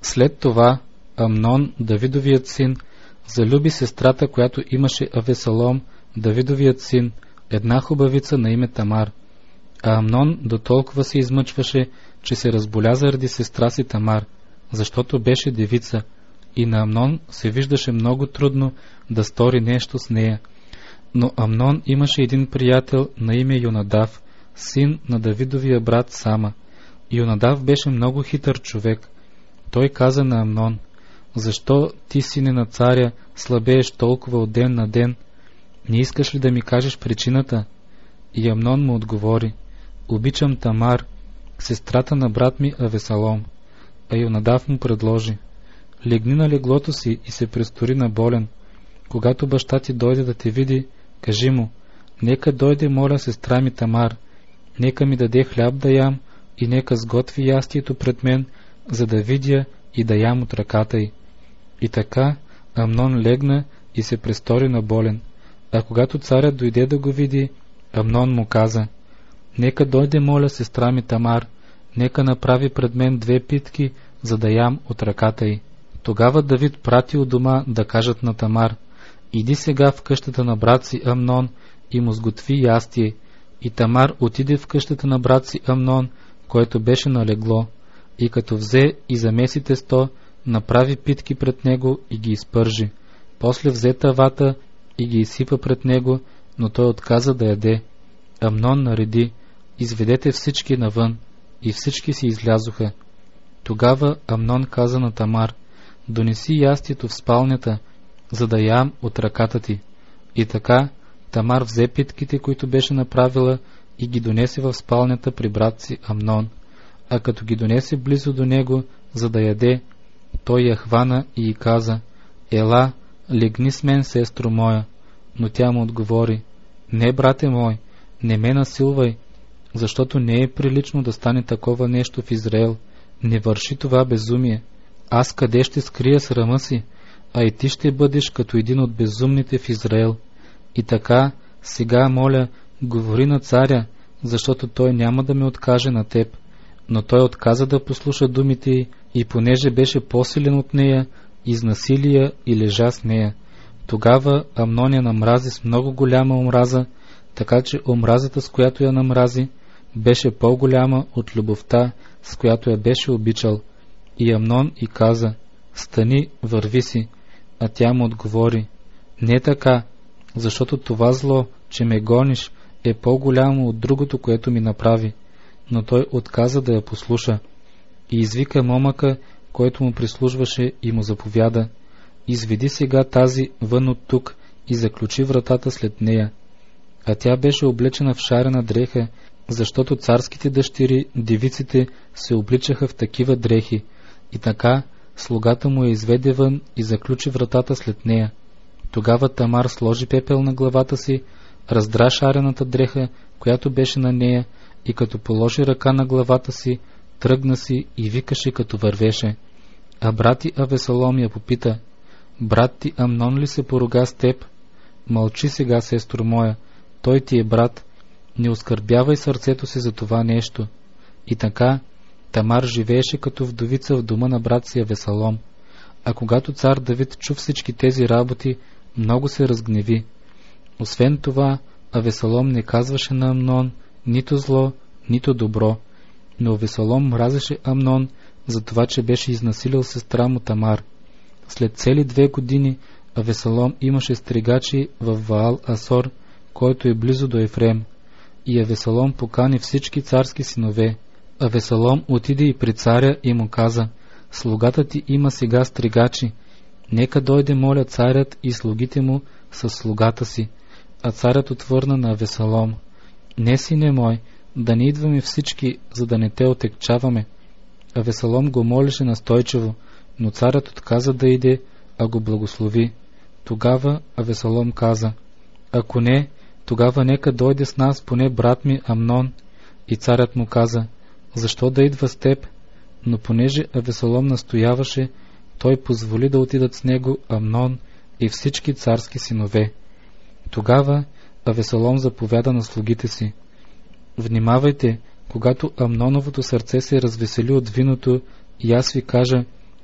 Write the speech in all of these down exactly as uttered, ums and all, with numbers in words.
След това Амнон, Давидовият син, залюби сестрата, която имаше Авесалом, Давидовият син, една хубавица на име Тамар. А Амнон дотолкова се измъчваше, че се разболя заради сестра си Тамар, защото беше девица, и на Амнон се виждаше много трудно да стори нещо с нея. Но Амнон имаше един приятел на име Йонадав, син на Давидовия брат Сама. Йонадав беше много хитър човек. Той каза на Амнон: защо ти, сине на царя, слабееш толкова от ден на ден? Не искаш ли да ми кажеш причината? И Амнон му отговори: обичам Тамар, сестрата на брат ми Авесалом. А Йонадав му предложи: легни на леглото си и се престори на болен. Когато баща ти дойде да те види, кажи му: нека дойде, моля, сестра ми Тамар, нека ми даде хляб да ям и нека сготви ястието пред мен, за да видя и да ям от ръката й. И така Амнон легна и се престори на болен. А когато царят дойде да го види, Амнон му каза: нека дойде, моля, сестра ми Тамар, нека направи пред мен две питки, за да ям от ръката й. Тогава Давид прати у дома да кажат на Тамар: иди сега в къщата на брат си Амнон и му сготви ястие. И Тамар отиде в къщата на брат си Амнон, което беше на легло, и като взе и замеси тесто, направи питки пред него и ги изпържи. После взе тавата и ги изсипа пред него, но той отказа да яде. Амнон нареди: изведете всички навън, и всички си излязоха. Тогава Амнон каза на Тамар: донеси ястието в спалнята, за да ям от ръката ти. И така Тамар взе питките, които беше направила, и ги донесе в спалнята при брат си Амнон. А като ги донесе близо до него, за да яде, той я хвана и й каза: ела, легни с мен, сестро моя. Но тя му отговори: не, брате мой, не ме насилвай, защото не е прилично да стане такова нещо в Израел. Не върши това безумие. Аз къде ще скрия срама си, а и ти ще бъдеш като един от безумните в Израел. И така, сега, моля, говори на царя, защото той няма да ме откаже на теб. Но той отказа да послуша думите й, и понеже беше по-силен от нея, изнасили я и лежа с нея. Тогава Амнон я намрази с много голяма омраза, така че омразата, с която я намрази, беше по-голяма от любовта, с която я беше обичал. И Амнон й каза: стани, върви си. А тя му отговори: не така, защото това зло, че ме гониш, е по-голямо от другото, което ми направи. Но той отказа да я послуша. И извика момъка, който му прислужваше, и му заповяда: изведи сега тази вън от тук и заключи вратата след нея. А тя беше облечена в шарена дреха, защото царските дъщери, девиците, се обличаха в такива дрехи. И така слугата му я изведе вън и заключи вратата след нея. Тогава Тамар сложи пепел на главата си, раздра шарената дреха, която беше на нея, и като положи ръка на главата си, тръгна си и викаше, като вървеше. А брат ти Авесалом я попита: брат ти Амнон ли се поруга с теб? Мълчи сега, сестро моя, той ти е брат, не оскърбявай сърцето си за това нещо. И така Тамар живееше като вдовица в дома на брат си Авесалом. А когато цар Давид чу всички тези работи, много се разгневи. Освен това, Авесалом не казваше на Амнон нито зло, нито добро, но Авесалом мразеше Амнон за това, че беше изнасилил сестра му Тамар. След цели две години Авесалом имаше стригачи в Ваал Асор, който е близо до Ефрем. И Авесалом покани всички царски синове. Авесалом отиде и при царя и му каза: слугата ти има сега стригачи, нека дойде, моля, царят и слугите му с слугата си. А царят отвърна на Авесалом: не, сине мой, да не идваме всички, за да не те отекчаваме. Авесалом го молеше настойчиво, но царят отказа да иде, а го благослови. Тогава Авесалом каза: ако не, тогава нека дойде с нас поне брат ми Амнон. И царят му каза: защо да идва с теб? Но понеже Авесалом настояваше, той позволи да отидат с него Амнон и всички царски синове. Тогава Авесалом заповяда на слугите си: внимавайте, когато Амноновото сърце се развесели от виното, и аз ви кажа,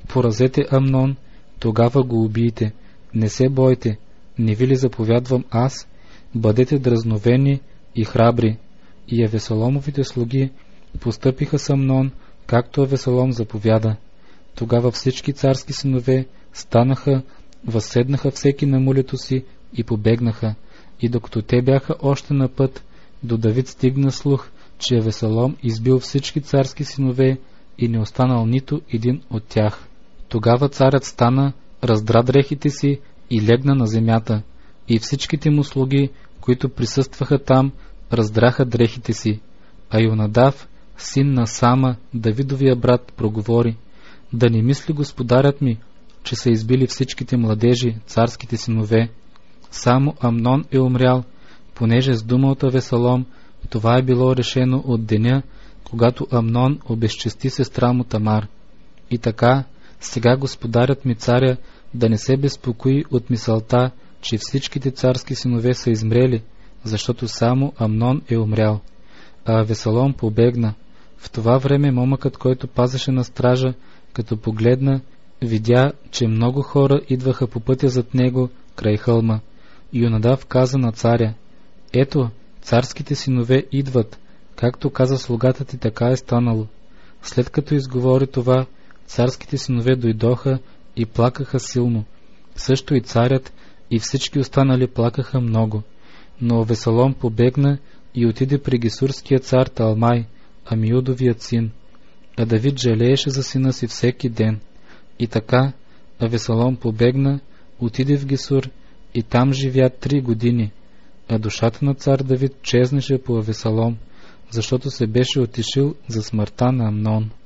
поразете Амнон, тогава го убийте. Не се бойте, не ви ли заповядвам аз? Бъдете дразновени и храбри. И Авесоломовите слуги постъпиха с Амнон, както Авесолом заповяда. Тогава всички царски синове станаха, възседнаха всеки на мулето си и побегнаха. И докато те бяха още на път, до Давид стигна слух, че Авесолом избил всички царски синове и не останал нито един от тях. Тогава царят стана, раздра дрехите си и легна на земята, и всичките му слуги, които присъстваха там, раздраха дрехите си. А Йонадав, син на Сама, Давидовия брат, проговори: да не мисли господарят ми, че са избили всичките младежи, царските синове. Само Амнон е умрял, понеже с дума от Авесолом това е било решено от деня, когато Амнон обезчести сестра му Тамар. И така, сега господарят ми царя да не се безпокои от мисълта, че всичките царски синове са измрели, защото само Амнон е умрял. А Авесолом побегна. В това време момъкът, който пазеше на стража, като погледна, видя, че много хора идваха по пътя зад него край хълма. Йонадав каза на царя: ето, царските синове идват, както каза слугата ти, така е станало. След като изговори това, царските синове дойдоха и плакаха силно. Също и царят и всички останали плакаха много. Но Авесолом побегна и отиде при гесурския цар Талмай, Амиудовият син. А Давид жалееше за сина си всеки ден. И така Авесолом побегна, отиде в Гесур и там живя три години. А душата на цар Давид чезнеше по Авесолом, защото се беше отишил за смъртта на Амнон.